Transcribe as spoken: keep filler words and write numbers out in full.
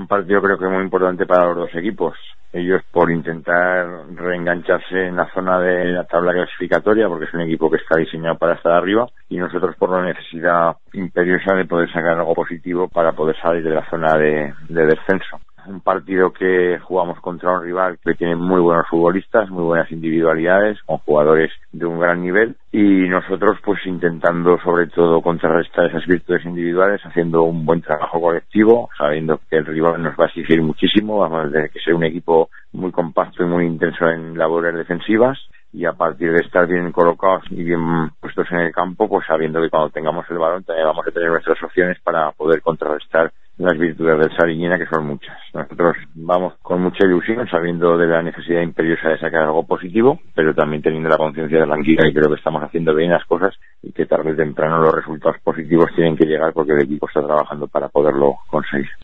un partido creo que muy importante para los dos equipos. Ellos por intentar reengancharse en la zona de la tabla clasificatoria, porque es un equipo que está diseñado para estar arriba, y nosotros por la necesidad imperiosa de poder sacar algo positivo para poder salir de la zona de, de descenso. Un partido que jugamos contra un rival que tiene muy buenos futbolistas, muy buenas individualidades, con jugadores de un gran nivel, y nosotros pues intentando sobre todo contrarrestar esas virtudes individuales, haciendo un buen trabajo colectivo, sabiendo que el rival nos va a exigir muchísimo, vamos a tener que ser un equipo muy compacto y muy intenso en labores defensivas, y a partir de estar bien colocados y bien puestos en el campo, pues sabiendo que cuando tengamos el balón también vamos a tener nuestras opciones para poder contrarrestar las virtudes del Sariñena, que son muchas. Nosotros vamos con mucha ilusión, sabiendo de la necesidad imperiosa de sacar algo positivo, pero también teniendo la conciencia tranquila y creo que estamos haciendo bien las cosas y que tarde o temprano los resultados positivos tienen que llegar porque el equipo está trabajando para poderlo conseguir.